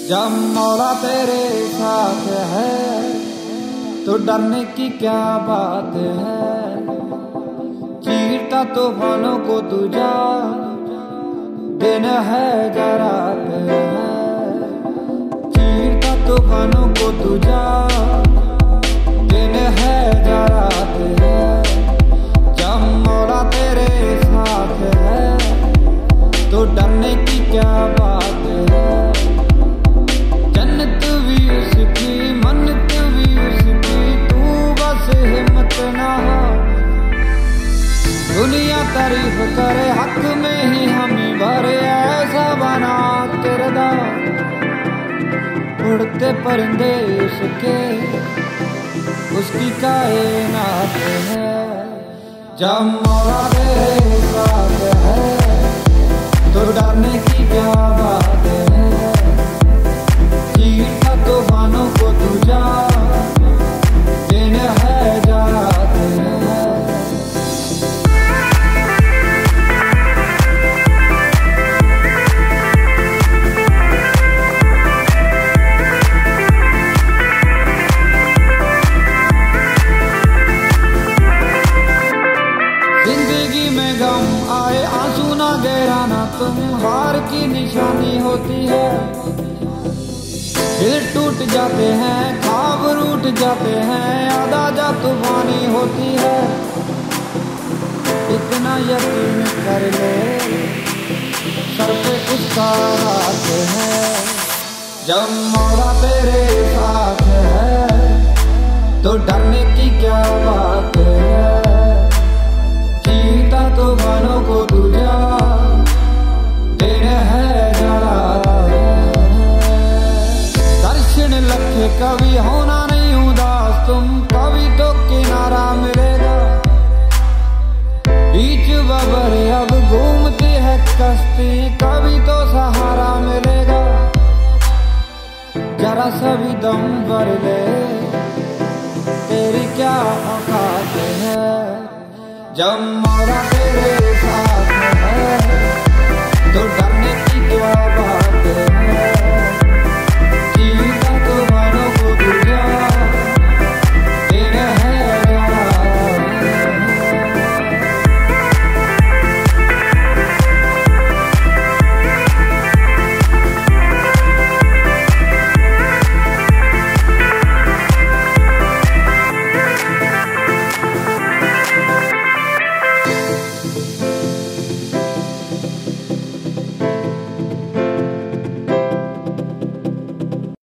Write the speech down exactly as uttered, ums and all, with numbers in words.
जब मौला तेरे साथ है तो डरने की क्या बात है। चीरता तूफानों को तुझा दिन है या रात है। चीरता तूफानों को तुझा दिन है या रात है। जब मौला तेरे साथ है तो डरने की क्या बात है। जन्नत भी उसकी मन्नत भी उसकी, तू बस हिम्मत ना हो। दुनिया तारीफ करे हक में ही हमें भरे, ऐसा बना किरदार उड़ते परिंदे उसके उसकी कायनात है। जब मौला तेरे साथ है तो डरने की क्या बात है। चीरता तूफानों को तुझा दिन है या रात है। जिंदगी में गम आए आंसू ना गहराना तुम हार की निशानी होती है। दिल टूट जाते हैं ख्वाब रूठ जाते हैं, आधा जा तूफानी होती है। इतना यकीन कर ले सर पे उसका रात है। जब मौला तेरे साथ है तो डरने की क्या बात है। चीरता तूफानों को तुझा दिन है या रात है। लखे कभी होना नहीं उदास तुम, कभी तो किनारा मिलेगा। बीच बबरे अब घूमती है कश्ती, कभी तो सहारा मिलेगा। जरा सभी दम भर ले तेरी क्या औकात है। जब मौला तेरे साथ है तो डर